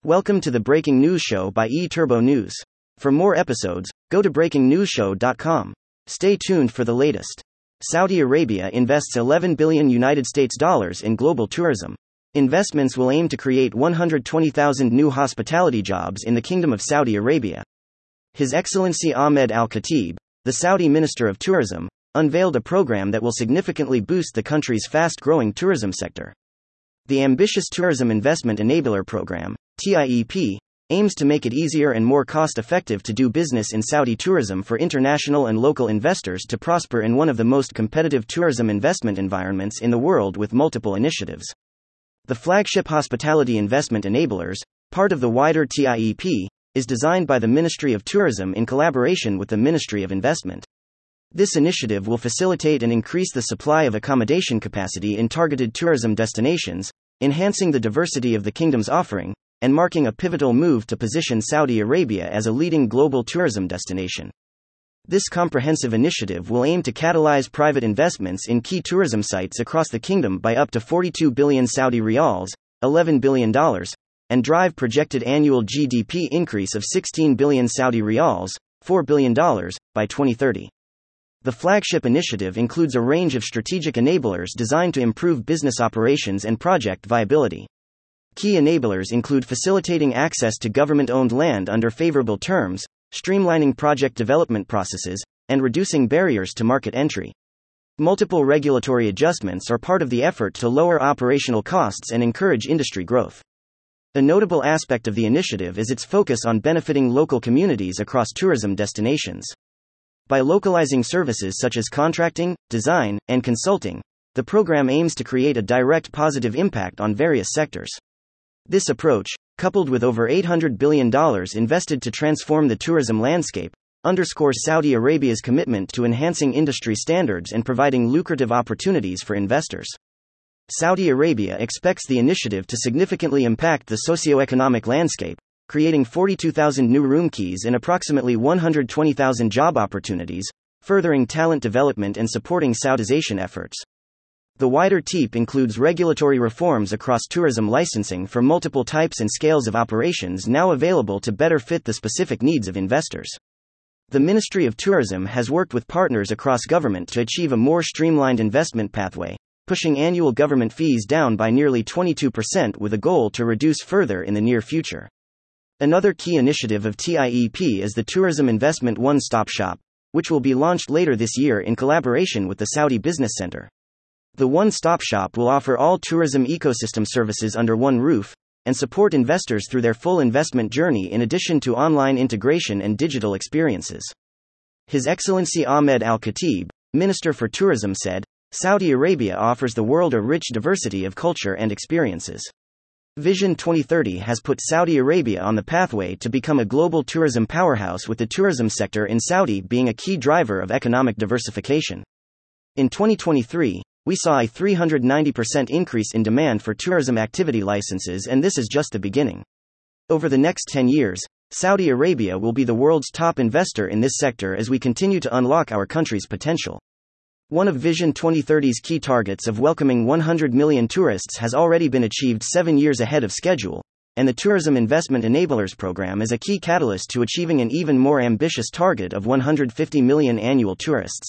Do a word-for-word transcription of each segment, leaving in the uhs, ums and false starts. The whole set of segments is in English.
Welcome to the Breaking News Show by eTurbo News. For more episodes, go to breaking news show dot com. Stay tuned for the latest. Saudi Arabia invests eleven billion United States dollars in global tourism. Investments will aim to create one hundred twenty thousand new hospitality jobs in the Kingdom of Saudi Arabia. His Excellency Ahmed Al-Khatib, the Saudi Minister of Tourism, unveiled a program that will significantly boost the country's fast-growing tourism sector. The Ambitious Tourism Investment Enabler Program, T I E P, aims to make it easier and more cost-effective to do business in Saudi tourism for international and local investors to prosper in one of the most competitive tourism investment environments in the world with multiple initiatives. The flagship Hospitality Investment Enablers, part of the wider T I E P, is designed by the Ministry of Tourism in collaboration with the Ministry of Investment. This initiative will facilitate and increase the supply of accommodation capacity in targeted tourism destinations, enhancing the diversity of the kingdom's offering, and marking a pivotal move to position Saudi Arabia as a leading global tourism destination. This comprehensive initiative will aim to catalyze private investments in key tourism sites across the kingdom by up to forty-two billion Saudi riyals, eleven billion dollars, and drive projected annual G D P increase of sixteen billion Saudi riyals, four billion dollars, by twenty thirty. The flagship initiative includes a range of strategic enablers designed to improve business operations and project viability. Key enablers include facilitating access to government-owned land under favorable terms, streamlining project development processes, and reducing barriers to market entry. Multiple regulatory adjustments are part of the effort to lower operational costs and encourage industry growth. A notable aspect of the initiative is its focus on benefiting local communities across tourism destinations. By localizing services such as contracting, design, and consulting, the program aims to create a direct positive impact on various sectors. This approach, coupled with over eight hundred billion dollars invested to transform the tourism landscape, underscores Saudi Arabia's commitment to enhancing industry standards and providing lucrative opportunities for investors. Saudi Arabia expects the initiative to significantly impact the socio-economic landscape, creating forty-two thousand new room keys and approximately one hundred twenty thousand job opportunities, furthering talent development and supporting Saudization efforts. The wider T E P includes regulatory reforms across tourism licensing for multiple types and scales of operations now available to better fit the specific needs of investors. The Ministry of Tourism has worked with partners across government to achieve a more streamlined investment pathway, pushing annual government fees down by nearly twenty-two percent with a goal to reduce further in the near future. Another key initiative of T I E P is the Tourism Investment One-Stop Shop, which will be launched later this year in collaboration with the Saudi Business Center. The One-Stop Shop will offer all tourism ecosystem services under one roof, and support investors through their full investment journey in addition to online integration and digital experiences. His Excellency Ahmed Al-Khatib, Minister for Tourism, said, "Saudi Arabia offers the world a rich diversity of culture and experiences. Vision twenty thirty has put Saudi Arabia on the pathway to become a global tourism powerhouse, with the tourism sector in Saudi being a key driver of economic diversification. In twenty twenty-three, we saw a three hundred ninety percent increase in demand for tourism activity licenses, and this is just the beginning. Over the next ten years, Saudi Arabia will be the world's top investor in this sector as we continue to unlock our country's potential." One of Vision twenty thirty's key targets of welcoming one hundred million tourists has already been achieved seven years ahead of schedule, and the Tourism Investment Enablers Program is a key catalyst to achieving an even more ambitious target of one hundred fifty million annual tourists.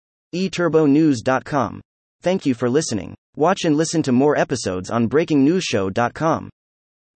e turbo news dot com. Thank you for listening. Watch and listen to more episodes on breaking news show dot com.